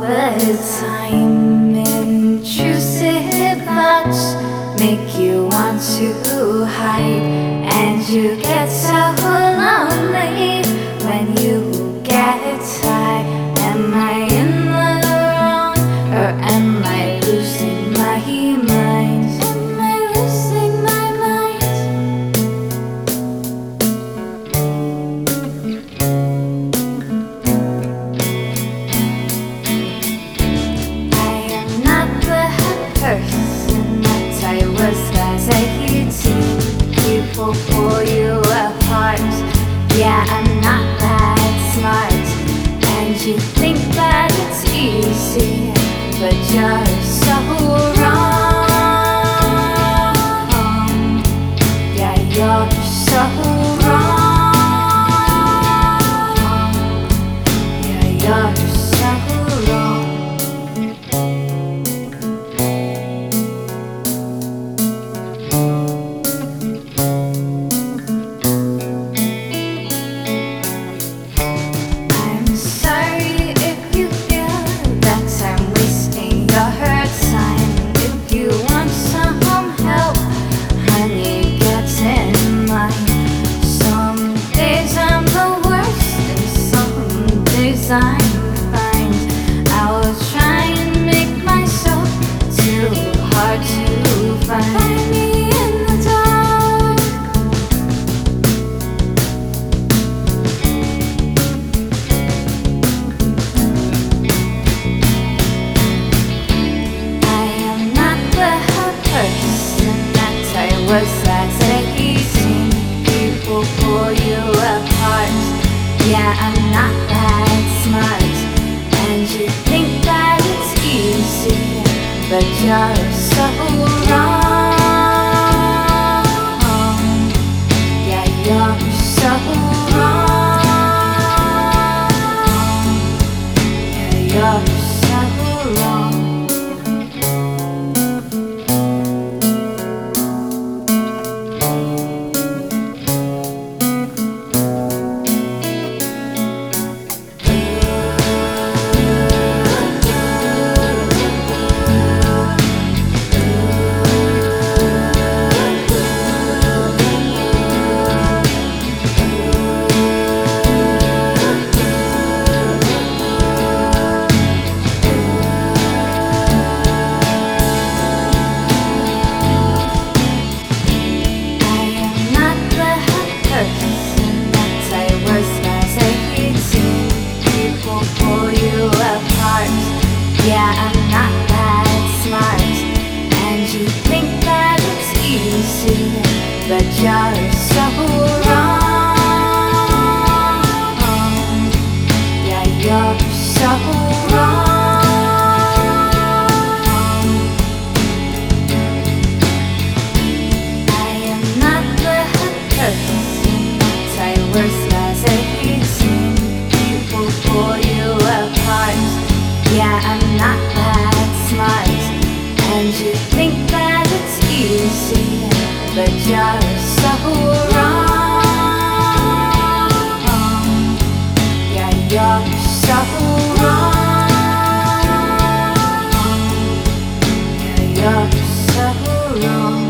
the time. Intrusive thoughts make you want to hide, and you get so lonely when you get tired. Am I in the wrong, or am I losing my mind? Am I losing my mind? I am not the person that I was as a teen. People pull you apart. Yeah, I'm not that smart, and you think that it's easy, but you're so wrong. Yeah, you're so wrong. Yeah, you're so wrong. I'm sorry if you feel that I'm wasting your time. If you want some help, honey, get in line. Some days I'm the worst, and some days I'm fine. I will try and make myself too hard to find. Find me in the dark. I am not the person that I was as a teen. People pull you apart. Yeah, I'm not that smart, and you think that it's easy, but you're so wrong. Yeah, you're so wrong. Yeah, you're so wrong. Yeah, I'm not that smart, and you think that it's easy, but you're so wrong. Yeah, you're so wrong. I am not the person that I was as a teen. People pull you apart. Yeah, I'm not that smart, and you think that it's easy, but you're so wrong. Yeah, you're so wrong. Yeah, you're so wrong.